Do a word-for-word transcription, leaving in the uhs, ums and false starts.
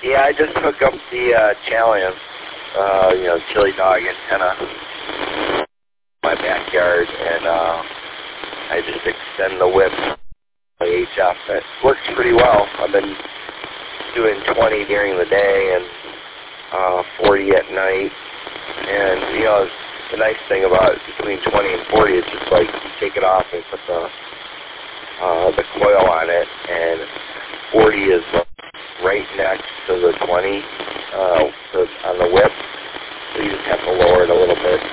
Yeah, I just hook up the uh, Chalian, uh, you know, chili dog antenna in my backyard, and uh, I just extend the whip by H F. It works pretty well. I've been doing twenty during the day and uh, forty at night. And, you know, the nice thing about between twenty and forty is just like you take it off and put the uh, the coil on it, and forty is right next to the twenty uh, on the whip, so you just have to lower it a little bit.